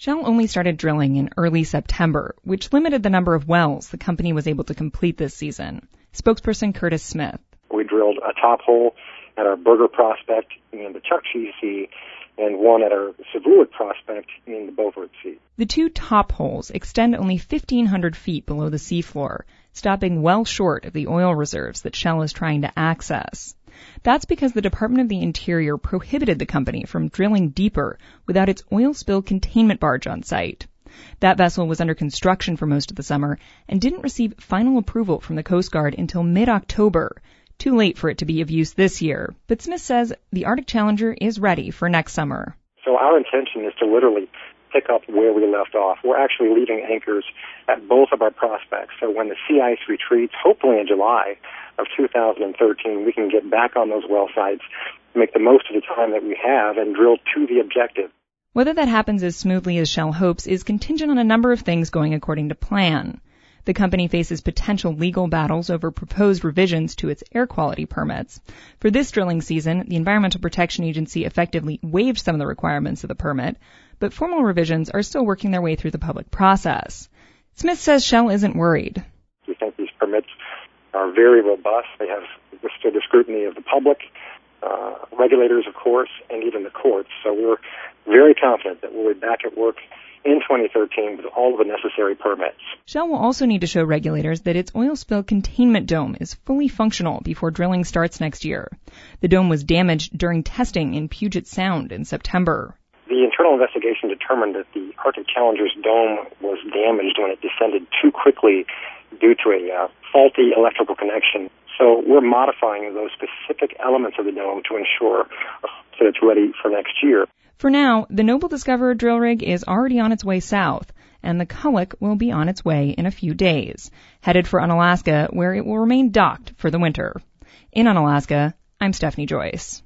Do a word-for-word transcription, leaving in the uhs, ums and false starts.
Shell only started drilling in early September, which limited the number of wells the company was able to complete this season. Spokesperson Curtis Smith. We drilled a top hole at our Burger prospect in the Chukchi Sea and one at our Savuit prospect in the Beaufort Sea. The two top holes extend only fifteen hundred feet below the seafloor, stopping well short of the oil reserves that Shell is trying to access. That's because the Department of the Interior prohibited the company from drilling deeper without its oil spill containment barge on site. That vessel was under construction for most of the summer and didn't receive final approval from the Coast Guard until mid-October. Too late for it to be of use this year, but Smith says the Arctic Challenger is ready for next summer. So our intention is to literally pick up where we left off. We're actually leaving anchors at both of our prospects. So when the sea ice retreats, hopefully in July of two thousand thirteen, we can get back on those well sites, make the most of the time that we have, and drill to the objective. Whether that happens as smoothly as Shell hopes is contingent on a number of things going according to plan. The company faces potential legal battles over proposed revisions to its air quality permits. For this drilling season, the Environmental Protection Agency effectively waived some of the requirements of the permit, but formal revisions are still working their way through the public process. Smith says Shell isn't worried. We think these permits are very robust. They have withstood the scrutiny of the public, uh, regulators, of course, and even the courts. So we're very confident that we'll be back at work in twenty thirteen with all of the necessary permits. Shell will also need to show regulators that its oil spill containment dome is fully functional before drilling starts next year. The dome was damaged during testing in Puget Sound in September. The internal investigation determined that the Arctic Challenger's dome was damaged when it descended too quickly due to a uh, faulty electrical connection. So we're modifying those specific elements of the dome to ensure that it's ready for next year. For now, the Noble Discoverer drill rig is already on its way south, and the Kulloch will be on its way in a few days, headed for Unalaska, where it will remain docked for the winter. In Unalaska, I'm Stephanie Joyce.